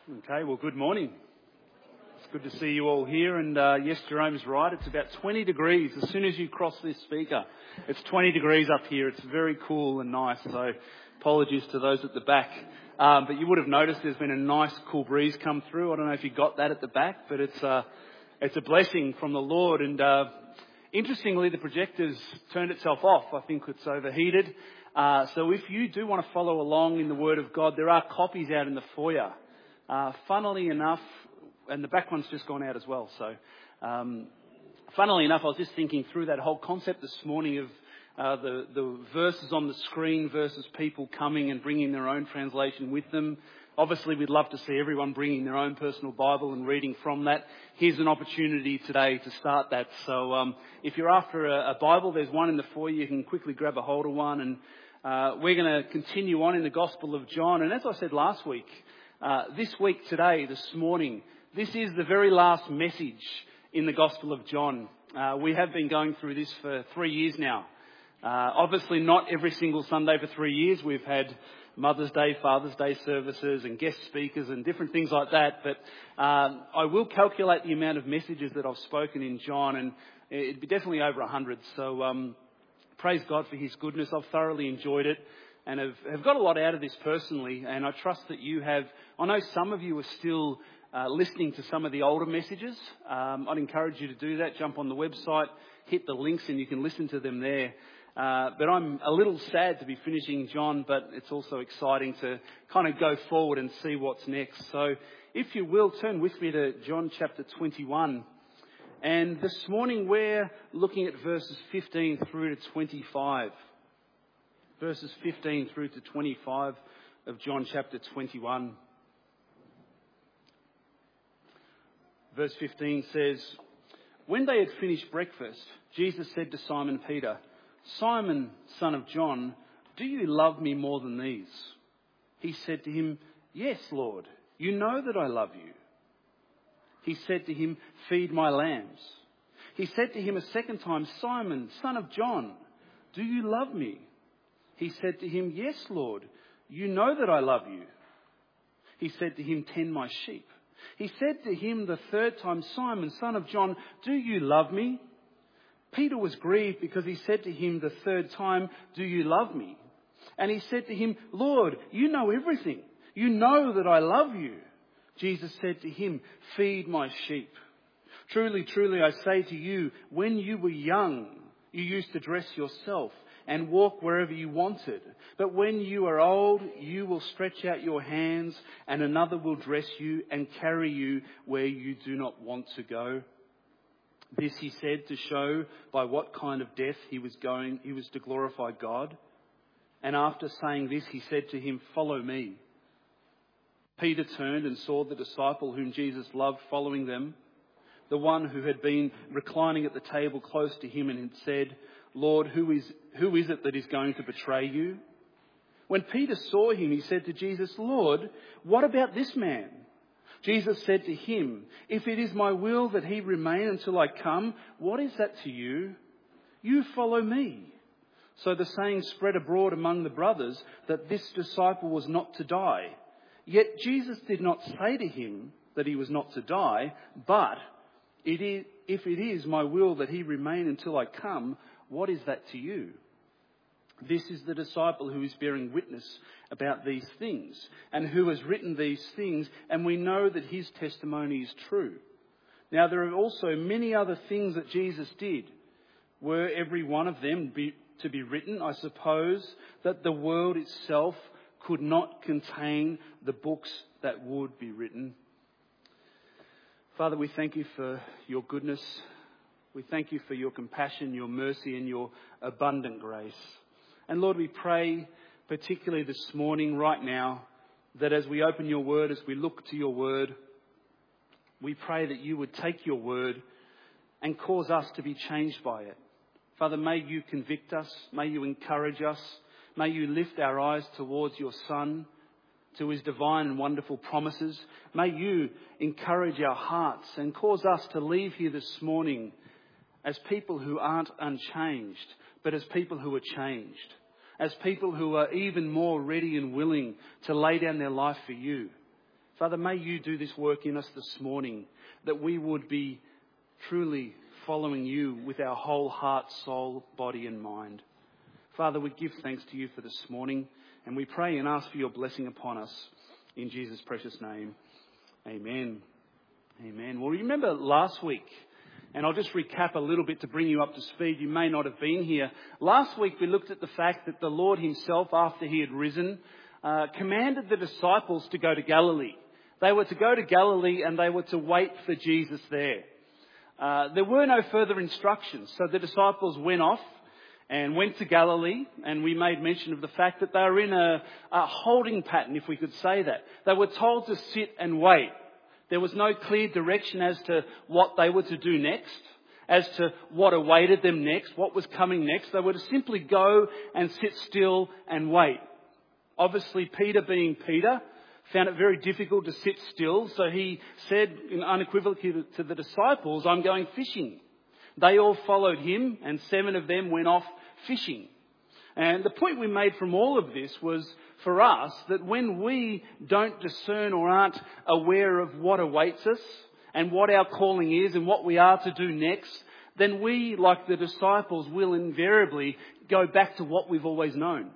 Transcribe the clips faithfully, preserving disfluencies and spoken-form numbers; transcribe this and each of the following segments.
Okay, well, good morning. It's good to see you all here. And uh, yes, Jerome's right. It's about twenty degrees. As soon as you cross this speaker, it's twenty degrees up here. It's very cool and nice. So apologies to those at the back. Um, but you would have noticed there's been a nice cool breeze come through. I don't know if you got that at the back, but it's, uh, it's a blessing from the Lord. And uh, interestingly, the projector's turned itself off. I think it's overheated. Uh, so if you do want to follow along in the Word of God, there are copies out in the foyer. Uh, funnily enough, and the back one's just gone out as well. So, um, funnily enough, I was just thinking through that whole concept this morning of uh, the, the verses on the screen versus people coming and bringing their own translation with them. Obviously, we'd love to see everyone bringing their own personal Bible and reading from that. Here's an opportunity today to start that. So, um, if you're after a, a Bible, there's one in the foyer. You can quickly grab a hold of one, and uh, we're going to continue on in the Gospel of John. And as I said last week, Uh, this week, today, this morning, this is the very last message in the Gospel of John. Uh, we have been going through this for three years now. Uh, obviously not every single Sunday for three years. We've had Mother's Day, Father's Day services and guest speakers and different things like that. But um, I will calculate the amount of messages that I've spoken in John, and it'd be definitely over a hundred. So um, praise God for his goodness. I've thoroughly enjoyed it. And have, have got a lot out of this personally, and I trust that you have. I know some of you are still uh, listening to some of the older messages. Um, I'd encourage you to do that. Jump on the website, hit the links, and you can listen to them there. Uh, but I'm a little sad to be finishing John, but it's also exciting to kind of go forward and see what's next. So if you will, turn with me to John chapter twenty-one. And this morning we're looking at verses fifteen through to twenty-five. Verses fifteen through to twenty-five of John chapter twenty-one. Verse fifteen says, "When they had finished breakfast, Jesus said to Simon Peter, 'Simon, son of John, do you love me more than these?' He said to him, 'Yes, Lord, you know that I love you.' He said to him, 'Feed my lambs.' He said to him a second time, 'Simon, son of John, do you love me?' He said to him, 'Yes, Lord, you know that I love you.' He said to him, 'Tend my sheep.' He said to him the third time, 'Simon, son of John, do you love me?' Peter was grieved because he said to him the third time, 'Do you love me?' And he said to him, 'Lord, you know everything. You know that I love you.' Jesus said to him, 'Feed my sheep. Truly, truly, I say to you, when you were young, you used to dress yourself and walk wherever you wanted. But when you are old, you will stretch out your hands and another will dress you and carry you where you do not want to go.' This he said to show by what kind of death he was going, he was to glorify God. And after saying this, he said to him, 'Follow me.' Peter turned and saw the disciple whom Jesus loved following them, the one who had been reclining at the table close to him, and had said, 'Lord, who is, who is it that is going to betray you?' When Peter saw him, he said to Jesus, 'Lord, what about this man?' Jesus said to him, 'If it is my will that he remain until I come, what is that to you? You follow me.' So the saying spread abroad among the brothers that this disciple was not to die. Yet Jesus did not say to him that he was not to die, but it is, if it is my will that he remain until I come, what is that to you? This is the disciple who is bearing witness about these things, and who has written these things, and we know that his testimony is true. Now there are also many other things that Jesus did. Were every one of them be, to be written, I suppose that the world itself could not contain the books that would be written." Father, we thank you for your goodness. We thank you for your compassion, your mercy, and your abundant grace. And Lord, we pray particularly this morning, right now, that as we open your word, as we look to your word, we pray that you would take your word and cause us to be changed by it. Father, may you convict us. May you encourage us. May you lift our eyes towards your Son, to his divine and wonderful promises. May you encourage our hearts and cause us to leave here this morning as people who aren't unchanged, but as people who are changed. As people who are even more ready and willing to lay down their life for you. Father, may you do this work in us this morning, that we would be truly following you with our whole heart, soul, body and mind. Father, we give thanks to you for this morning, and we pray and ask for your blessing upon us. In Jesus' precious name, amen. Amen. Well, remember last week, and I'll just recap a little bit to bring you up to speed. You may not have been here. Last week we looked at the fact that the Lord himself, after he had risen, uh, commanded the disciples to go to Galilee. They were to go to Galilee and they were to wait for Jesus there. Uh, there were no further instructions, so the disciples went off and went to Galilee, and we made mention of the fact that they were in a, a holding pattern, if we could say that. They were told to sit and wait. There was no clear direction as to what they were to do next, as to what awaited them next, what was coming next. They were to simply go and sit still and wait. Obviously, Peter being Peter, found it very difficult to sit still, so he said unequivocally to the disciples, I'm going fishing. They all followed him, and seven of them went off fishing. And the point we made from all of this was, for us, that when we don't discern or aren't aware of what awaits us and what our calling is and what we are to do next, then we, like the disciples, will invariably go back to what we've always known.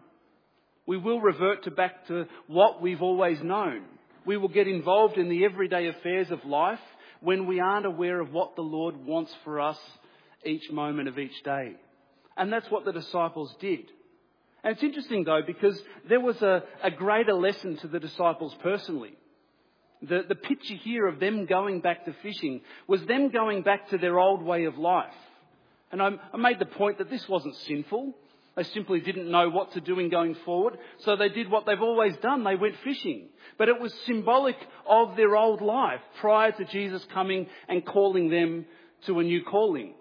We will revert to back to what we've always known. We will get involved in the everyday affairs of life when we aren't aware of what the Lord wants for us each moment of each day. And that's what the disciples did. And it's interesting though, because there was a, a greater lesson to the disciples personally. The, the picture here of them going back to fishing was them going back to their old way of life. And I, I made the point that this wasn't sinful. They simply didn't know what to do in going forward, so they did what they've always done. They went fishing. But it was symbolic of their old life prior to Jesus coming and calling them to a new calling.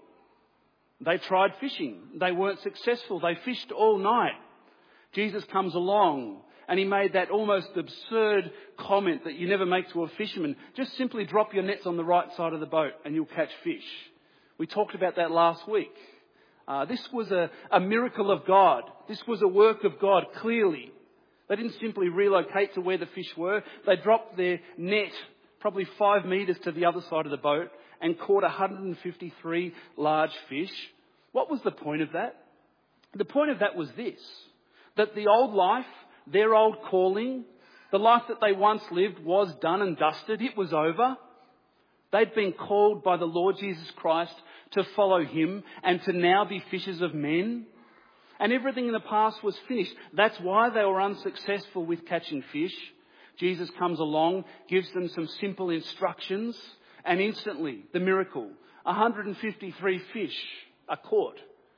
They tried fishing. They weren't successful. They fished all night. Jesus comes along and he made that almost absurd comment that you never make to a fisherman. Just simply drop your nets on the right side of the boat and you'll catch fish. We talked about that last week. Uh, this was a, a miracle of God. This was a work of God, clearly. They didn't simply relocate to where the fish were. They dropped their net probably five metres to the other side of the boat and caught one hundred fifty-three large fish. What was the point of that? The point of that was this, that the old life, their old calling, the life that they once lived was done and dusted. It was over. They'd been called by the Lord Jesus Christ to follow him and to now be fishers of men. And everything in the past was finished. That's why they were unsuccessful with catching fish. Jesus comes along, gives them some simple instructions, and instantly, the miracle, one hundred fifty-three fish are caught.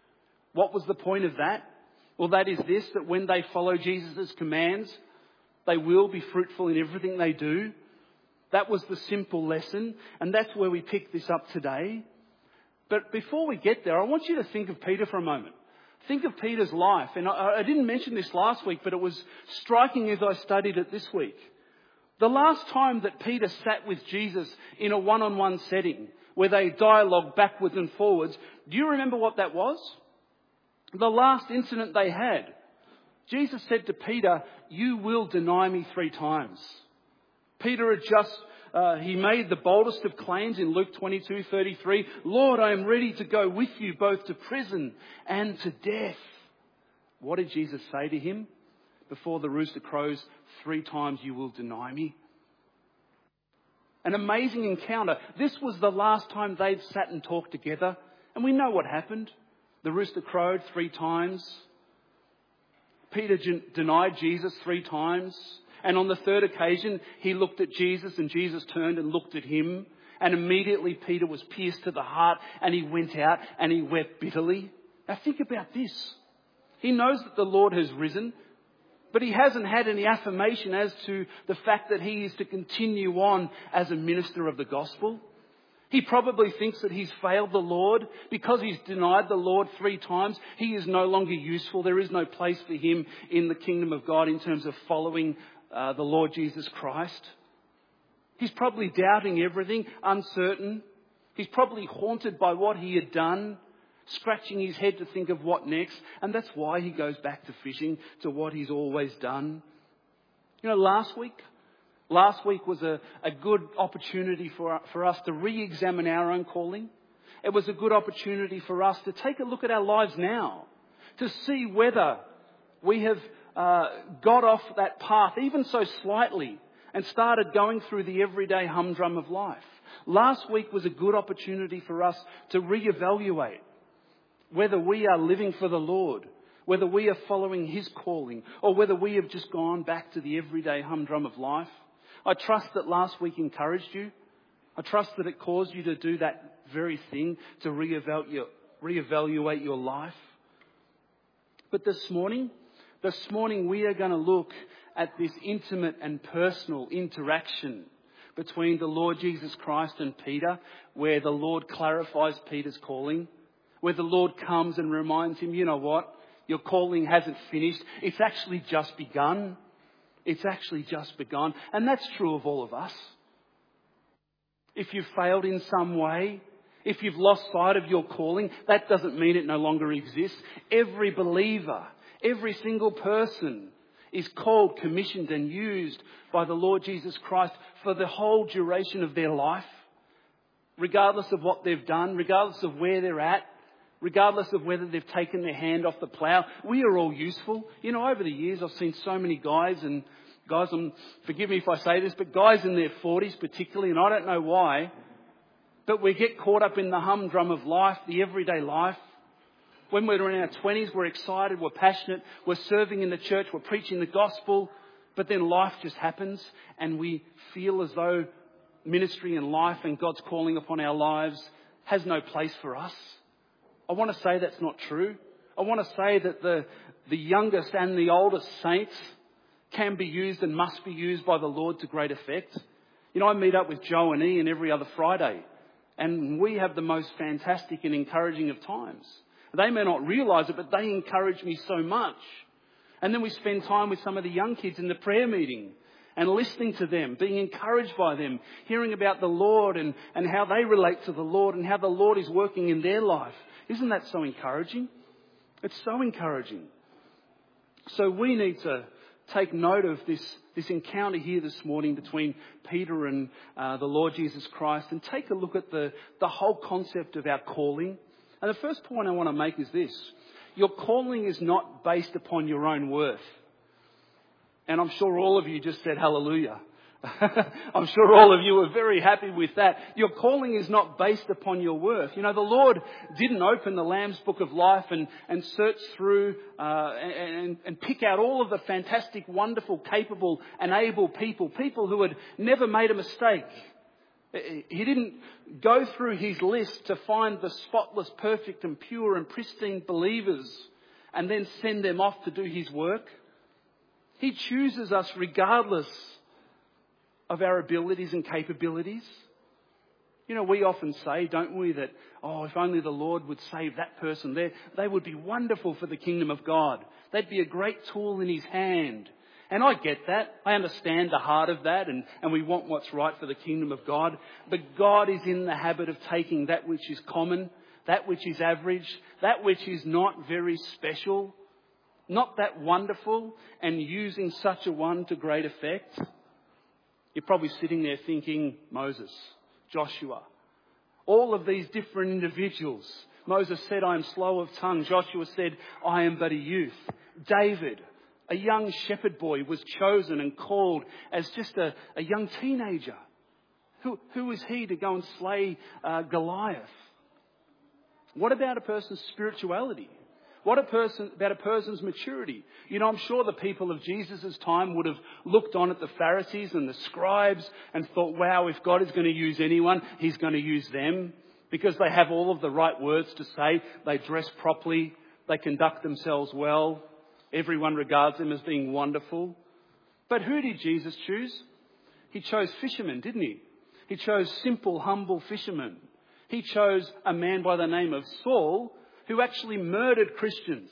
What was the point of that? Well, that is this, that when they follow Jesus' commands, they will be fruitful in everything they do. That was the simple lesson, and that's where we pick this up today. But before we get there, I want you to think of Peter for a moment. Think of Peter's life. And I, I didn't mention this last week, but it was striking as I studied it this week. The last time that Peter sat with Jesus in a one-on-one setting, where they dialogued backwards and forwards, do you remember what that was? The last incident they had. Jesus said to Peter, "You will deny me three times." Peter had just, uh, he made the boldest of claims in Luke twenty-two thirty-three. "Lord, I am ready to go with you both to prison and to death." What did Jesus say to him? "Before the rooster crows, three times you will deny me." An amazing encounter. This was the last time they'd sat and talked together. And we know what happened. The rooster crowed three times. Peter gen- denied Jesus three times. And on the third occasion, he looked at Jesus and Jesus turned and looked at him. And immediately Peter was pierced to the heart and he went out and he wept bitterly. Now think about this. He knows that the Lord has risen, but he hasn't had any affirmation as to the fact that he is to continue on as a minister of the gospel. He probably thinks that he's failed the Lord because he's denied the Lord three times. He is no longer useful. There is no place for him in the kingdom of God in terms of following uh, the Lord Jesus Christ. He's probably doubting everything, uncertain. He's probably haunted by what he had done, scratching his head to think of what next. And that's why he goes back to fishing, to what he's always done. You know, last week, Last week was a, a good opportunity for, for us to re-examine our own calling. It was a good opportunity for us to take a look at our lives now, to see whether we have uh, got off that path, even so slightly, and started going through the everyday humdrum of life. Last week was a good opportunity for us to re-evaluate whether we are living for the Lord, whether we are following His calling, or whether we have just gone back to the everyday humdrum of life. I trust that last week encouraged you. I trust that it caused you to do that very thing, to reevaluate, reevaluate your life. But this morning, this morning we are going to look at this intimate and personal interaction between the Lord Jesus Christ and Peter, where the Lord clarifies Peter's calling, where the Lord comes and reminds him, you know what, your calling hasn't finished. It's actually just begun. It's actually just begun. And that's true of all of us. If you've failed in some way, if you've lost sight of your calling, that doesn't mean it no longer exists. Every believer, every single person is called, commissioned and used by the Lord Jesus Christ for the whole duration of their life, regardless of what they've done, regardless of where they're at, regardless of whether they've taken their hand off the plough. We are all useful. You know, over the years I've seen so many guys and guys, um, forgive me if I say this, but guys in their forties particularly, and I don't know why, but we get caught up in the humdrum of life, the everyday life. When we're in our twenties, we're excited, we're passionate, we're serving in the church, we're preaching the gospel, but then life just happens and we feel as though ministry and life and God's calling upon our lives has no place for us. I want to say that's not true. I want to say that the, the youngest and the oldest saints can be used and must be used by the Lord to great effect. You know, I meet up with Joe and Ian every other Friday, and we have the most fantastic and encouraging of times. They may not realise it, but they encourage me so much. And then we spend time with some of the young kids in the prayer meeting and listening to them, being encouraged by them, hearing about the Lord and, and how they relate to the Lord and how the Lord is working in their life. Isn't that so encouraging? It's so encouraging. So we need to take note of this, this encounter here this morning between Peter and uh, the Lord Jesus Christ, and take a look at the, the whole concept of our calling. And the first point I want to make is this. Your calling is not based upon your own worth. And I'm sure all of you just said hallelujah. I'm sure all of you are very happy with that. Your calling is not based upon your worth. You know, the Lord didn't open the Lamb's Book of Life and, and search through uh, and, and pick out all of the fantastic, wonderful, capable and able people, people who had never made a mistake. He didn't go through his list to find the spotless, perfect and pure and pristine believers and then send them off to do his work. He chooses us regardless of our abilities and capabilities. You know, we often say, don't we, that, oh, if only the Lord would save that person there, they would be wonderful for the kingdom of God. They'd be a great tool in his hand. And I get that. I understand the heart of that, and, and we want what's right for the kingdom of God. But God is in the habit of taking that which is common, that which is average, that which is not very special, not that wonderful, and using such a one to great effect. You're probably sitting there thinking, Moses, Joshua, all of these different individuals. Moses said, I am slow of tongue. Joshua said, I am but a youth. David, a young shepherd boy, was chosen and called as just a, a young teenager. Who, who is he to go and slay uh, Goliath? What about a person's spirituality? What a person, about a person's maturity? You know, I'm sure the people of Jesus' time would have looked on at the Pharisees and the scribes and thought, wow, if God is going to use anyone, he's going to use them, because they have all of the right words to say. They dress properly. They conduct themselves well. Everyone regards them as being wonderful. But who did Jesus choose? He chose fishermen, didn't he? He chose simple, humble fishermen. He chose a man by the name of Saul, who actually murdered Christians.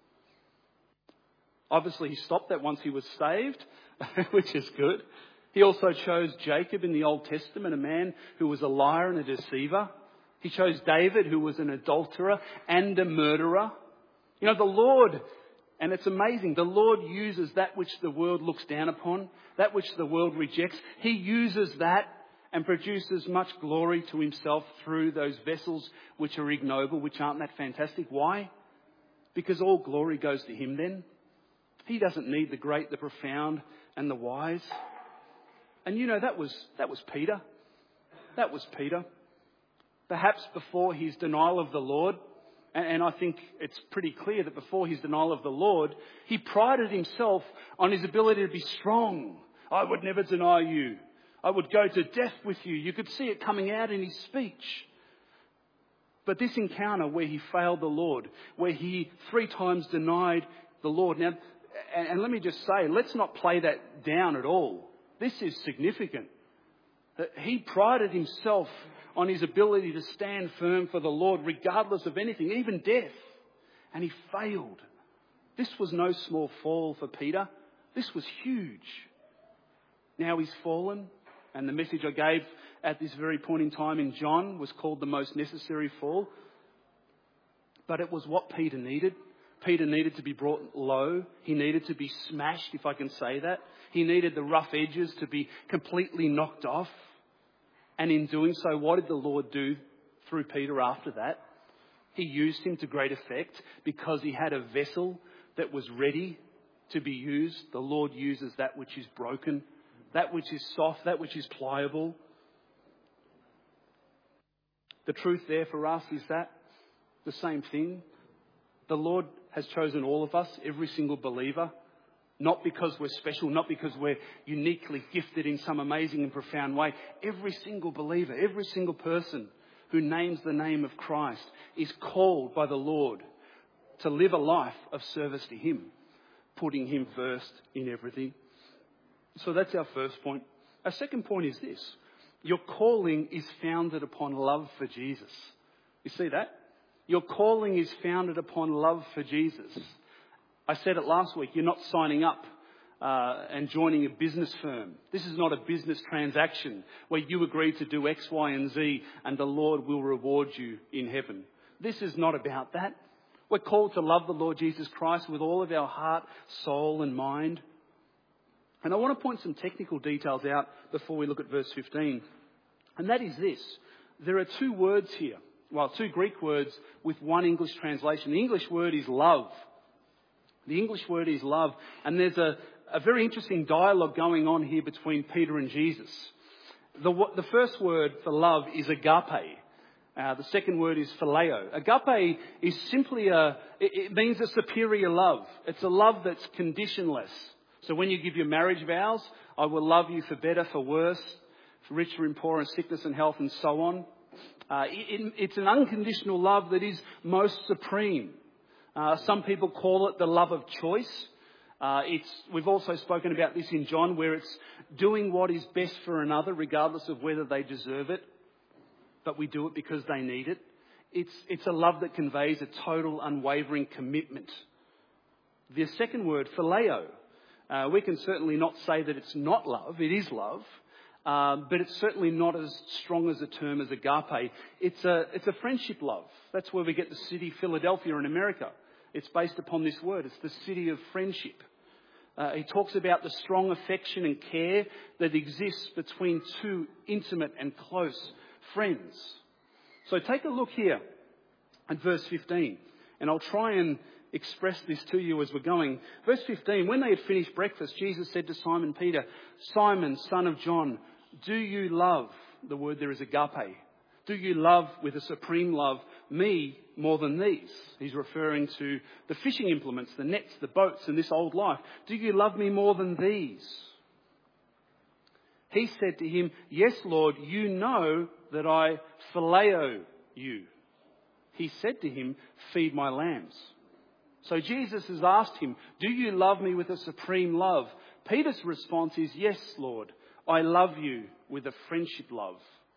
Obviously, he stopped that once he was saved, which is good. He also chose Jacob in the Old Testament, a man who was a liar and a deceiver. He chose David, who was an adulterer and a murderer. You know, the Lord And it's amazing. The Lord uses that which the world looks down upon, that which the world rejects. He uses that and produces much glory to himself through those vessels which are ignoble, which aren't that fantastic. Why? Because all glory goes to him then. He doesn't need the great, the profound and the wise. And you know, that was, that was Peter. That was Peter. Perhaps before his denial of the Lord, and I think it's pretty clear that before his denial of the Lord, he prided himself on his ability to be strong. I would never deny you. I would go to death with you. You could see it coming out in his speech. But this encounter where he failed the Lord, where he three times denied the Lord. Now, and let me just say, let's not play that down at all. This is significant. That he prided himself on his ability to stand firm for the Lord regardless of anything, even death. And he failed. This was no small fall for Peter. This was huge. Now he's fallen. And the message I gave at this very point in time in John was called the most necessary fall. But it was what Peter needed. Peter needed to be brought low. He needed to be smashed, if I can say that. He needed the rough edges to be completely knocked off. And in doing so, what did the Lord do through Peter after that? He used him to great effect because he had a vessel that was ready to be used. The Lord uses that which is broken, that which is soft, that which is pliable. The truth there for us is that the same thing. The Lord has chosen all of us, every single believer, not because we're special, not because we're uniquely gifted in some amazing and profound way. Every single believer, every single person who names the name of Christ is called by the Lord to live a life of service to him, putting him first in everything. So that's our first point. Our second point is this. Your calling is founded upon love for Jesus. You see that? Your calling is founded upon love for Jesus. I said it last week, you're not signing up uh, and joining a business firm. This is not a business transaction where you agree to do X, Y and Z and the Lord will reward you in heaven. This is not about that. We're called to love the Lord Jesus Christ with all of our heart, soul and mind. And I want to point some technical details out before we look at verse fifteen. And that is this. There are two words here. Well, two Greek words with one English translation. The English word is love. The English word is love. And there's a, a very interesting dialogue going on here between Peter and Jesus. The, the first word for love is agape. Uh, the second word is phileo. Agape is simply a, it, it means a superior love. It's a love that's conditionless. So when you give your marriage vows, I will love you for better, for worse, for richer and poorer, and sickness and health and so on. Uh, it, it's an unconditional love that is most supreme. Uh, some people call it the love of choice. Uh, it's, we've also spoken about this in John, where it's doing what is best for another, regardless of whether they deserve it. But we do it because they need it. It's, it's a love that conveys a total, unwavering commitment. The second word, phileo. Uh, we can certainly not say that it's not love. It is love. Um, but it's certainly not as strong as a term as agape. It's a, it's a friendship love. That's where we get the city Philadelphia in America. It's based upon this word. It's the city of friendship. Uh, he talks about the strong affection and care that exists between two intimate and close friends. So take a look here at verse fifteen. And I'll try and express this to you as we're going. Verse fifteen, when they had finished breakfast, Jesus said to Simon Peter, Simon, son of John, do you love, the word there is agape, do you love with a supreme love me more than these? He's referring to the fishing implements, the nets, the boats in this old life. Do you love me more than these? He said to him, yes, Lord, you know that I phileo you. He said to him, feed my lambs. So Jesus has asked him, do you love me with a supreme love? Peter's response is, yes, Lord, I love you with a friendship love.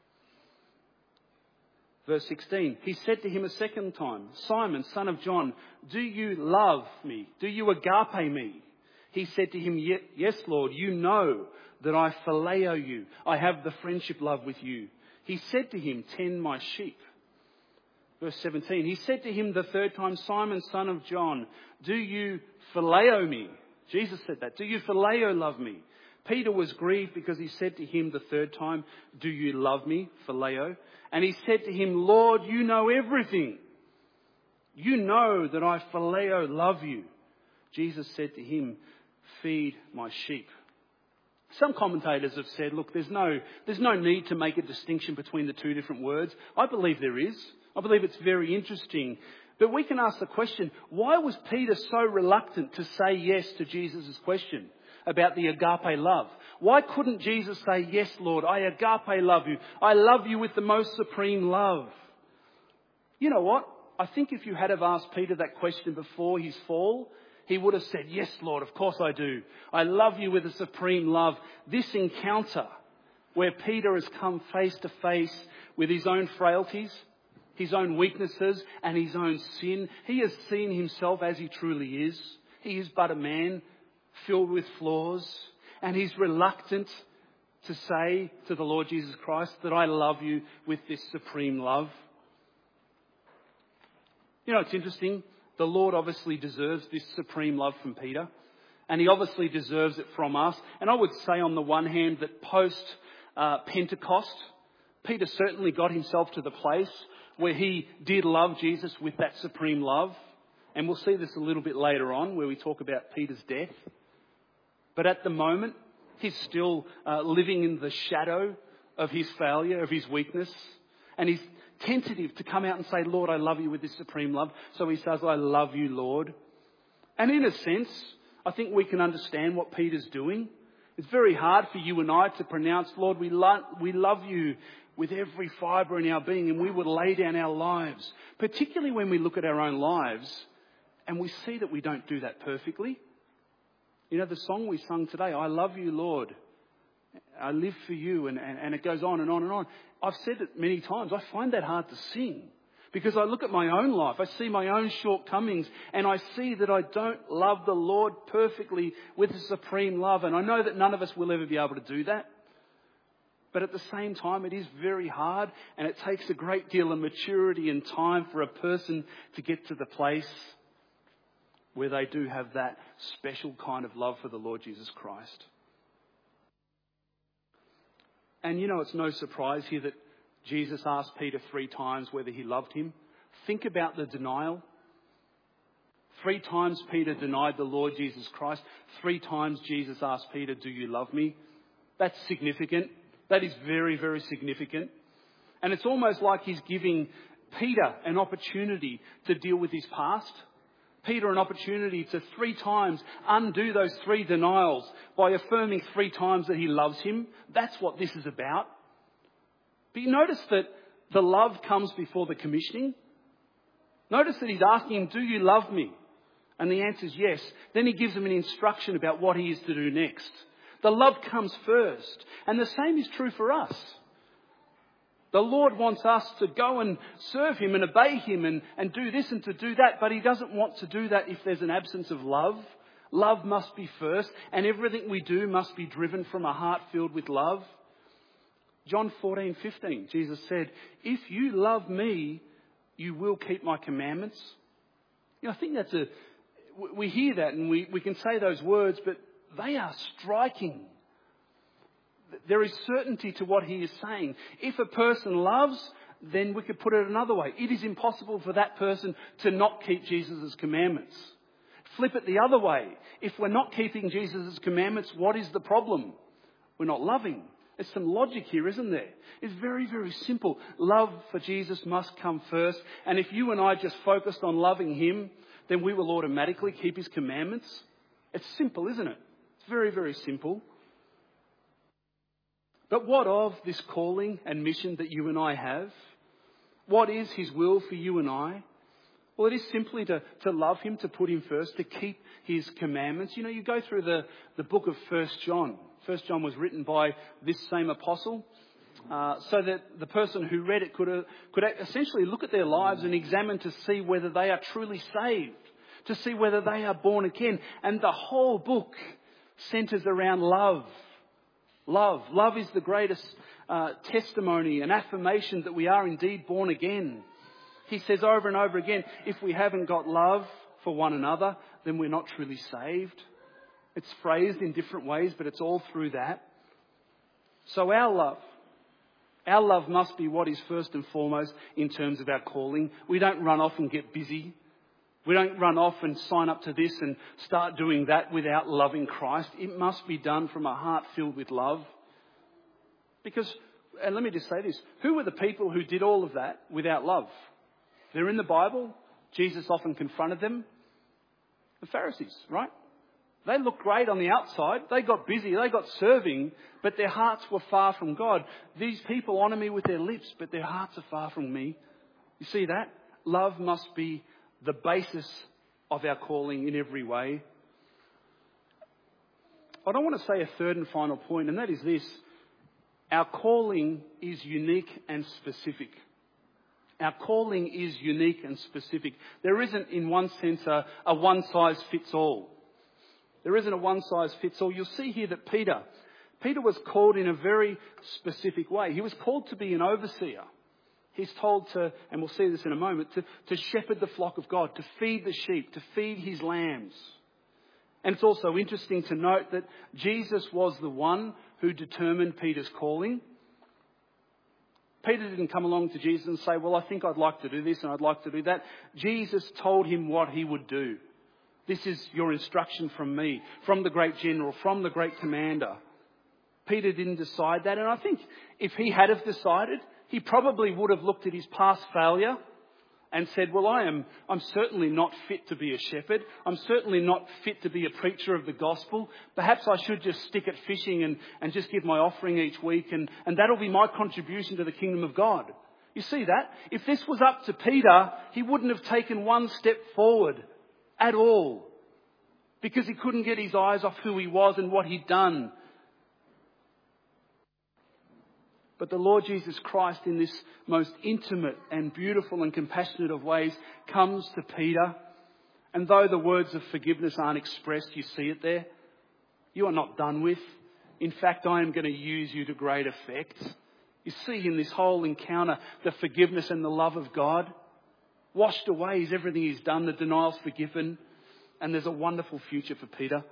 Verse sixteen, he said to him a second time, Simon, son of John, do you love me? Do you agape me? He said to him, yes, Lord, you know that I phileo you. I have the friendship love with you. He said to him, tend my sheep. Verse seventeen, he said to him the third time, Simon, son of John, do you phileo me? Jesus said that. Do you phileo love me? Peter was grieved because he said to him the third time, do you love me? Phileo. And he said to him, Lord, you know everything. You know that I phileo love you. Jesus said to him, feed my sheep. Some commentators have said, look, there's no, there's no need to make a distinction between the two different words. I believe there is. I believe it's very interesting. But we can ask the question, why was Peter so reluctant to say yes to Jesus' question about the agape love? Why couldn't Jesus say, yes, Lord, I agape love you. I love you with the most supreme love. You know what? I think if you had have asked Peter that question before his fall, he would have said, yes, Lord, of course I do. I love you with a supreme love. This encounter where Peter has come face to face with his own frailties, his own weaknesses and his own sin. He has seen himself as he truly is. He is but a man filled with flaws, and he's reluctant to say to the Lord Jesus Christ that I love you with this supreme love. You know, it's interesting. The Lord obviously deserves this supreme love from Peter, and he obviously deserves it from us. And I would say on the one hand that post uh, Pentecost, Peter certainly got himself to the place where he did love Jesus with that supreme love. And we'll see this a little bit later on where we talk about Peter's death. But at the moment, he's still uh, living in the shadow of his failure, of his weakness. And he's tentative to come out and say, Lord, I love you with this supreme love. So he says, I love you, Lord. And in a sense, I think we can understand what Peter's doing. It's very hard for you and I to pronounce, Lord, we, lo- we love you with every fibre in our being, and we would lay down our lives, particularly when we look at our own lives and we see that we don't do that perfectly. You know, the song we sung today, I love you, Lord. I live for you, and, and, and it goes on and on and on. I've said it many times. I find that hard to sing because I look at my own life. I see my own shortcomings, and I see that I don't love the Lord perfectly with a supreme love. And I know that none of us will ever be able to do that. But at the same time, it is very hard, and it takes a great deal of maturity and time for a person to get to the place where they do have that special kind of love for the Lord Jesus Christ. And you know, it's no surprise here that Jesus asked Peter three times whether he loved him. Think about the denial. Three times Peter denied the Lord Jesus Christ. Three times Jesus asked Peter, do you love me? That's significant. That is very, very significant. And it's almost like he's giving Peter an opportunity to deal with his past. Peter an opportunity to three times undo those three denials by affirming three times that he loves him. That's what this is about. But you notice that the love comes before the commissioning. Notice that he's asking him, do you love me? And the answer is yes. Then he gives him an instruction about what he is to do next. The love comes first. And the same is true for us. The Lord wants us to go and serve him and obey him and, and do this and to do that. But he doesn't want to do that if there's an absence of love. Love must be first. And everything we do must be driven from a heart filled with love. John fourteen fifteen, Jesus said, if you love me, you will keep my commandments. You know, I think that's a... We hear that and we, we can say those words, but they are striking. There is certainty to what he is saying. If a person loves, then we could put it another way. It is impossible for that person to not keep Jesus' commandments. Flip it the other way. If we're not keeping Jesus' commandments, what is the problem? We're not loving. There's some logic here, isn't there? It's very, very simple. Love for Jesus must come first. And if you and I just focused on loving him, then we will automatically keep his commandments. It's simple, isn't it? It's very, very simple. But what of this calling and mission that you and I have? What is his will for you and I? Well, it is simply to, to love him, to put him first, to keep his commandments. You know, you go through the, the book of First John. First John was written by this same apostle, uh, so that the person who read it could, uh, could essentially look at their lives and examine to see whether they are truly saved, to see whether they are born again. And the whole book centres around love. Love. Love is the greatest uh, testimony and affirmation that we are indeed born again. He says over and over again, if we haven't got love for one another, then we're not truly saved. It's phrased in different ways, but it's all through that. So our love, our love must be what is first and foremost in terms of our calling. We don't run off and get busy. We don't run off and sign up to this and start doing that without loving Christ. It must be done from a heart filled with love. Because, and let me just say this, who were the people who did all of that without love? They're in the Bible. Jesus often confronted them. The Pharisees, right? They looked great on the outside. They got busy. They got serving, but their hearts were far from God. These people honour me with their lips, but their hearts are far from me. You see that? Love must be the basis of our calling in every way. I don't want to say a third and final point, and that is this. Our calling is unique and specific. Our calling is unique and specific. There isn't, in one sense, a, a one-size-fits-all. There isn't a one-size-fits-all. You'll see here that Peter, Peter was called in a very specific way. He was called to be an overseer. He's told to, and we'll see this in a moment, to, to shepherd the flock of God, to feed the sheep, to feed his lambs. And it's also interesting to note that Jesus was the one who determined Peter's calling. Peter didn't come along to Jesus and say, well, I think I'd like to do this and I'd like to do that. Jesus told him what he would do. This is your instruction from me, from the great general, from the great commander. Peter didn't decide that. And I think if he had have decided, he probably would have looked at his past failure and said, well, I am, I'm certainly not fit to be a shepherd. I'm certainly not fit to be a preacher of the gospel. Perhaps I should just stick at fishing and, and just give my offering each week and, and that'll be my contribution to the kingdom of God. You see that? If this was up to Peter, he wouldn't have taken one step forward at all because he couldn't get his eyes off who he was and what he'd done. But the Lord Jesus Christ, in this most intimate and beautiful and compassionate of ways, comes to Peter. And though the words of forgiveness aren't expressed, you see it there. You are not done with. In fact, I am going to use you to great effect. You see in this whole encounter the forgiveness and the love of God. Washed away is everything he's done. The denial's forgiven. And there's a wonderful future for Peter.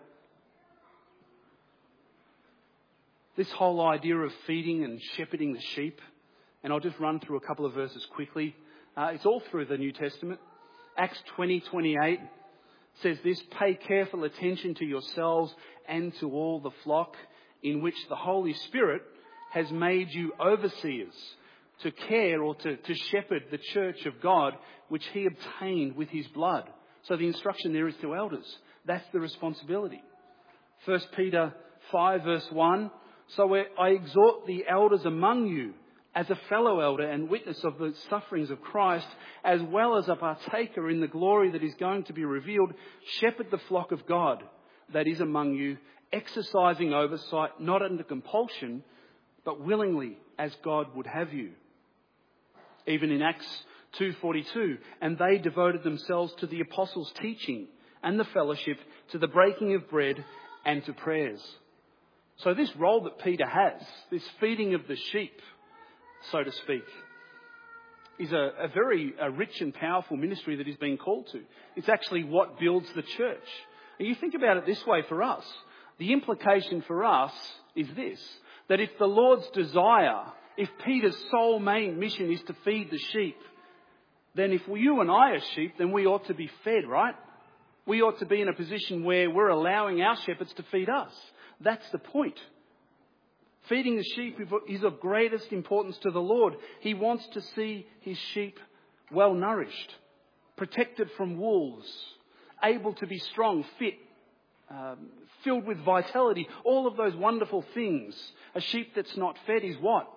This whole idea of feeding and shepherding the sheep, and I'll just run through a couple of verses quickly. Uh, it's all through the New Testament. Acts twenty twenty-eight says this, pay careful attention to yourselves and to all the flock in which the Holy Spirit has made you overseers to care or to, to shepherd the church of God, which he obtained with his blood. So the instruction there is to elders. That's the responsibility. First Peter five verse one. So I exhort the elders among you as a fellow elder and witness of the sufferings of Christ, as well as a partaker in the glory that is going to be revealed. Shepherd the flock of God that is among you, exercising oversight, not under compulsion, but willingly as God would have you. Even in Acts two forty-two, and they devoted themselves to the apostles' teaching and the fellowship, to the breaking of bread and to prayers. So this role that Peter has, this feeding of the sheep, so to speak, is a, a very a rich and powerful ministry that he's been called to. It's actually what builds the church. And you think about it this way for us. The implication for us is this, that if the Lord's desire, if Peter's sole main mission is to feed the sheep, then if you and I are sheep, then we ought to be fed, right? We ought to be in a position where we're allowing our shepherds to feed us. That's the point. Feeding the sheep is of greatest importance to the Lord. He wants to see his sheep well nourished, protected from wolves, able to be strong, fit, um, filled with vitality, all of those wonderful things. A sheep that's not fed is what?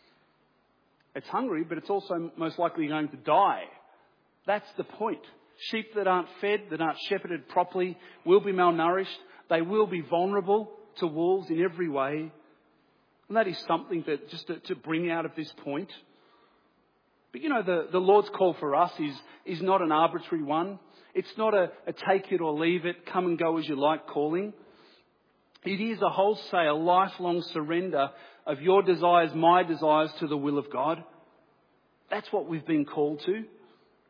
It's hungry, but it's also most likely going to die. That's the point. Sheep that aren't fed, that aren't shepherded properly, will be malnourished. They will be vulnerable to wolves in every way. And that is something that just to, to bring out of this point. But you know, the, the Lord's call for us is, is not an arbitrary one. It's not a, a take it or leave it, come and go as you like calling. It is a wholesale, lifelong surrender of your desires, my desires, to the will of God. That's what we've been called to.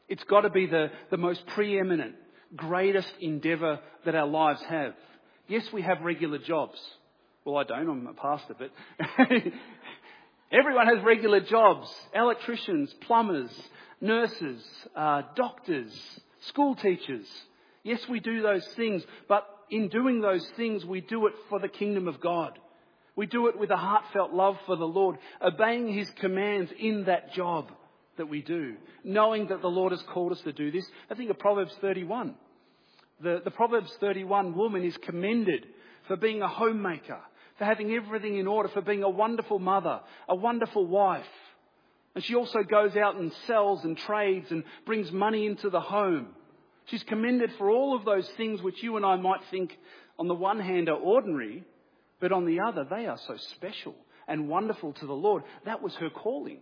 It's got to be the, the most preeminent, greatest endeavour that our lives have. Yes, we have regular jobs. Well, I don't. I'm a pastor, but everyone has regular jobs. Electricians, plumbers, nurses, uh, doctors, school teachers. Yes, we do those things, but in doing those things, we do it for the kingdom of God. We do it with a heartfelt love for the Lord, obeying his commands in that job that we do, knowing that the Lord has called us to do this. I think of Proverbs thirty-one. The, the Proverbs thirty-one woman is commended for being a homemaker, for having everything in order, for being a wonderful mother, a wonderful wife. And she also goes out and sells and trades and brings money into the home. She's commended for all of those things which you and I might think on the one hand are ordinary, but on the other they are so special and wonderful to the Lord. That was her calling.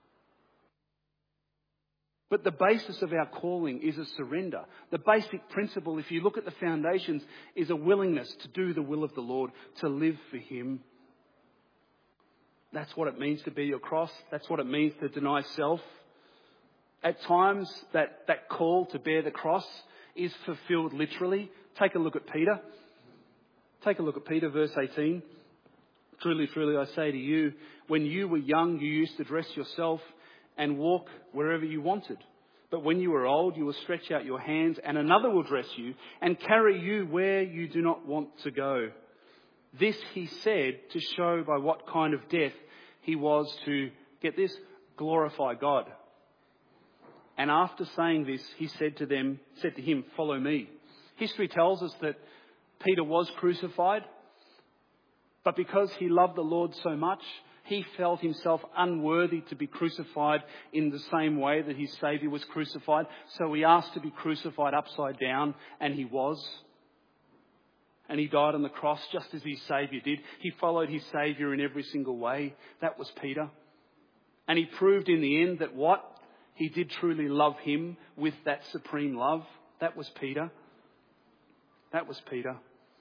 But the basis of our calling is a surrender. The basic principle, if you look at the foundations, is a willingness to do the will of the Lord, to live for him. That's what it means to bear your cross. That's what it means to deny self. At times, that, that call to bear the cross is fulfilled literally. Take a look at Peter. Take a look at Peter, verse eighteen. Truly, truly, I say to you, when you were young, you used to dress yourself and walk wherever you wanted. But when you are old, you will stretch out your hands and another will dress you and carry you where you do not want to go. This he said to show by what kind of death he was to, get this, glorify God. And after saying this, he said to them, said to him, follow me. History tells us that Peter was crucified, but because he loved the Lord so much, he felt himself unworthy to be crucified in the same way that his Saviour was crucified. So he asked to be crucified upside down, and he was. And he died on the cross just as his Saviour did. He followed his Saviour in every single way. That was Peter. And he proved in the end that what? He did truly love him with that supreme love. That was Peter. That was Peter.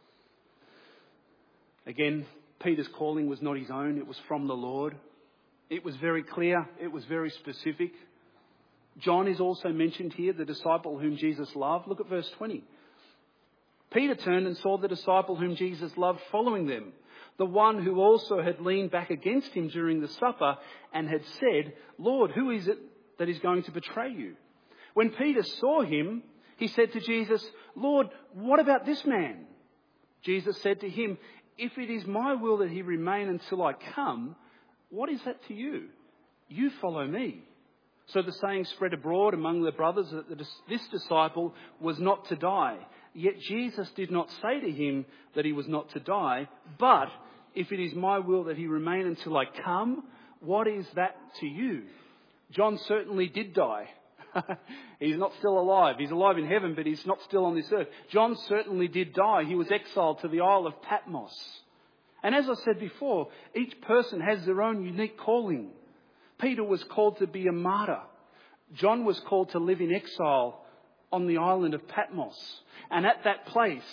Again, Peter's calling was not his own. It was from the Lord. It was very clear. It was very specific. John is also mentioned here, the disciple whom Jesus loved. Look at verse twenty. Peter turned and saw the disciple whom Jesus loved following them, the one who also had leaned back against him during the supper and had said, Lord, who is it that is going to betray you? When Peter saw him, he said to Jesus, Lord, what about this man? Jesus said to him, if it is my will that he remain until I come, what is that to you? You follow me. So the saying spread abroad among the brothers that this disciple was not to die. Yet Jesus did not say to him that he was not to die, but if it is my will that he remain until I come, what is that to you? John certainly did die. He's not still alive. He's alive in heaven, but he's not still on this earth. John certainly did die. He was exiled to the Isle of Patmos. And as I said before, each person has their own unique calling. Peter was called to be a martyr. John was called to live in exile on the island of Patmos. And at that place,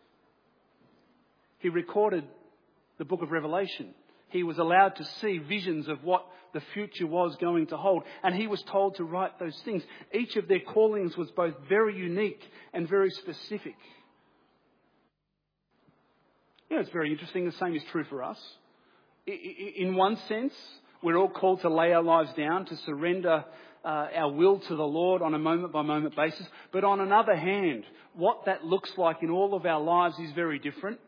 he recorded the book of Revelation. He was allowed to see visions of what the future was going to hold. And he was told to write those things. Each of their callings was both very unique and very specific. You know, it's very interesting. The same is true for us. In one sense, we're all called to lay our lives down, to surrender uh, our will to the Lord on a moment-by-moment basis. But on another hand, what that looks like in all of our lives is very different.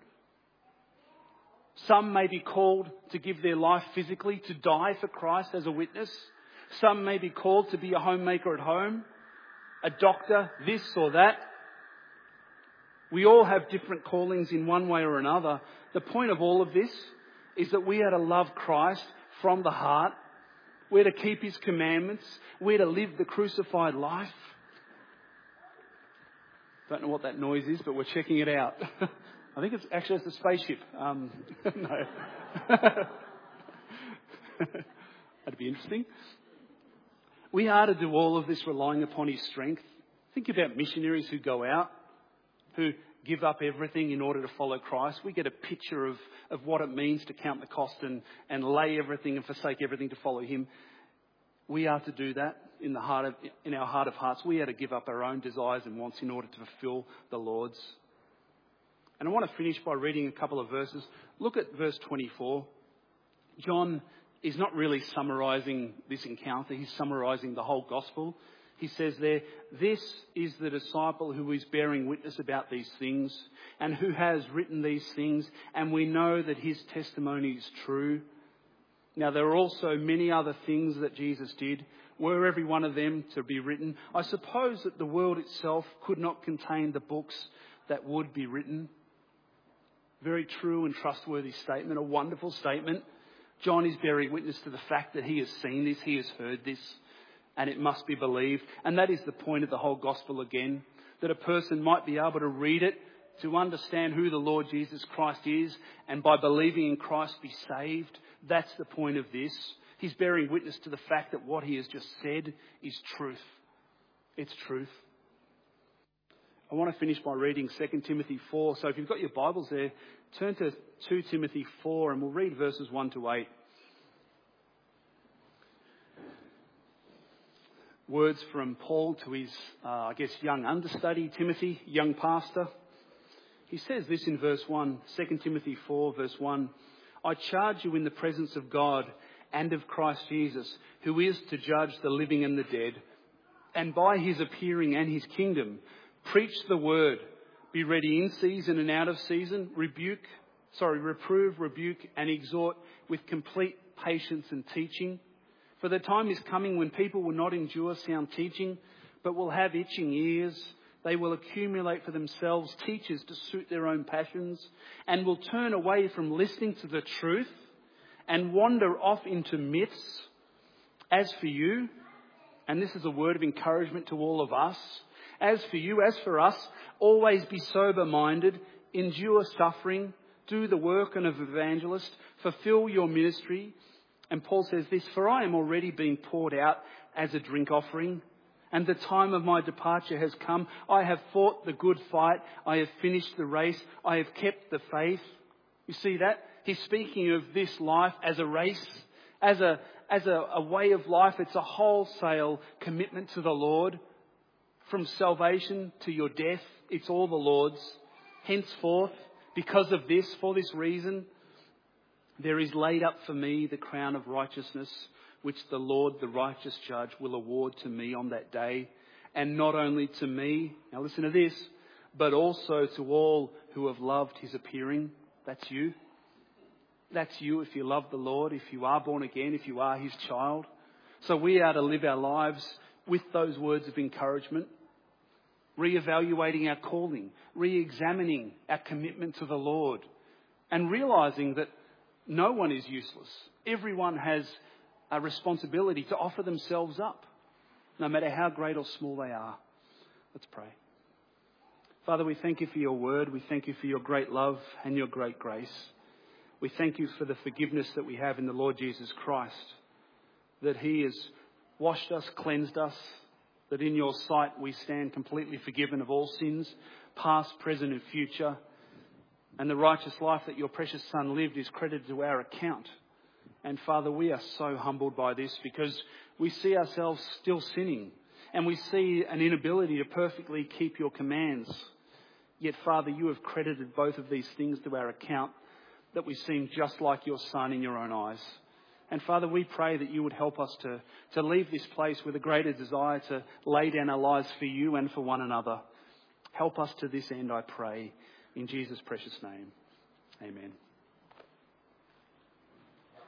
Some may be called to give their life physically, to die for Christ as a witness. Some may be called to be a homemaker at home, a doctor, this or that. We all have different callings in one way or another. The point of all of this is that we are to love Christ from the heart. We're to keep his commandments. We're to live the crucified life. Don't know what that noise is, but we're checking it out. I think it's actually it's a spaceship. Um, no. That'd be interesting. We are to do all of this relying upon his strength. Think about missionaries who go out, who give up everything in order to follow Christ. We get a picture of, of what it means to count the cost and, and lay everything and forsake everything to follow him. We are to do that in the heart of, in our heart of hearts. We are to give up our own desires and wants in order to fulfill the Lord's. And I want to finish by reading a couple of verses. Look at verse twenty-four. John is not really summarising this encounter. He's summarising the whole gospel. He says there, this is the disciple who is bearing witness about these things and who has written these things, and we know that his testimony is true. Now, there are also many other things that Jesus did. Were every one of them to be written, I suppose that the world itself could not contain the books that would be written. Very true and trustworthy statement, a wonderful statement. John is bearing witness to the fact that he has seen this, he has heard this, and it must be believed. And that is the point of the whole gospel again, that a person might be able to read it, to understand who the Lord Jesus Christ is, and by believing in Christ be saved. That's the point of this. He's bearing witness to the fact that what he has just said is truth. It's truth. I want to finish by reading Second Timothy four. So if you've got your Bibles there, turn to Second Timothy four and we'll read verses one to eight. Words from Paul to his, uh, I guess, young understudy, Timothy, young pastor. He says this in verse one, Second Timothy four, verse one. I charge you in the presence of God and of Christ Jesus, who is to judge the living and the dead, and by his appearing and his kingdom, preach the word. Be ready in season and out of season. Rebuke, sorry, reprove, rebuke, and exhort with complete patience and teaching. For the time is coming when people will not endure sound teaching, but will have itching ears. They will accumulate for themselves teachers to suit their own passions, and will turn away from listening to the truth and wander off into myths. As for you, and this is a word of encouragement to all of us, as for you, as for us, always be sober-minded, endure suffering, do the work of an evangelist, fulfill your ministry. And Paul says this, for I am already being poured out as a drink offering, and the time of my departure has come. I have fought the good fight. I have finished the race. I have kept the faith. You see that? He's speaking of this life as a race, as a, as a, a way of life. It's a wholesale commitment to the Lord. From salvation to your death, it's all the Lord's. Henceforth, because of this, for this reason, there is laid up for me the crown of righteousness, which the Lord, the righteous judge, will award to me on that day. And not only to me, now listen to this, but also to all who have loved his appearing. That's you. That's you if you love the Lord, if you are born again, if you are his child. So we are to live our lives with those words of encouragement, re-evaluating our calling, re-examining our commitment to the Lord, and realising that no one is useless. Everyone has a responsibility to offer themselves up, no matter how great or small they are. Let's pray. Father, we thank you for your word. We thank you for your great love and your great grace. We thank you for the forgiveness that we have in the Lord Jesus Christ, that he has washed us, cleansed us, that in your sight we stand completely forgiven of all sins, past, present and future. And the righteous life that your precious Son lived is credited to our account. And Father, we are so humbled by this because we see ourselves still sinning, and we see an inability to perfectly keep your commands. Yet, Father, you have credited both of these things to our account, that we seem just like your Son in your own eyes. And Father, we pray that you would help us to, to leave this place with a greater desire to lay down our lives for you and for one another. Help us to this end, I pray, in Jesus' precious name. Amen.